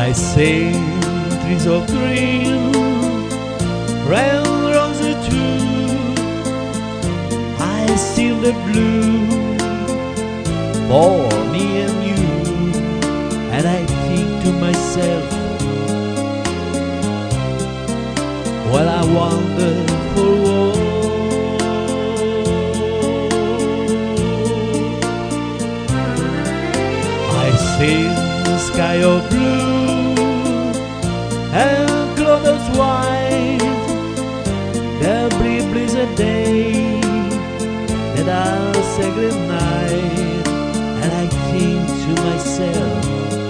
I see trees of green, red roses too. I see the blue for me and you, and I think to myself, what a wonderful world. I see the sky of blue and clouds white, the blizzard day that I say good night, and I think to myself,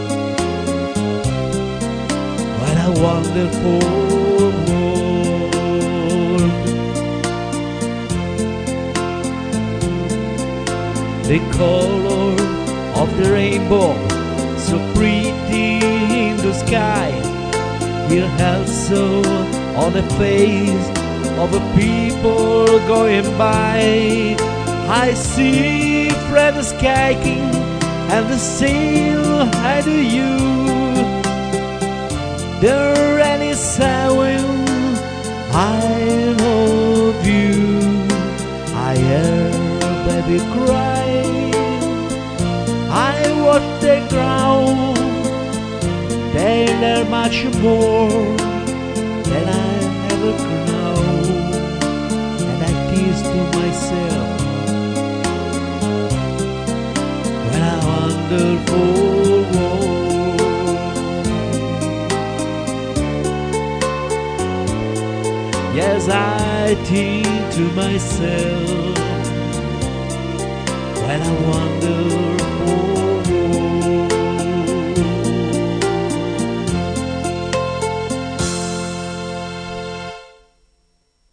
what a wonderful world. The color of the rainbow, so pretty in the sky, here also on the face of the people going by. I see friends kayaking and the sail I do you. The rain is sound, I love you. I hear baby cry, I watch the ground. They learn much more than I ever know, and I kiss to myself, what a wonderful world. Yes, I think to myself, what a wonderful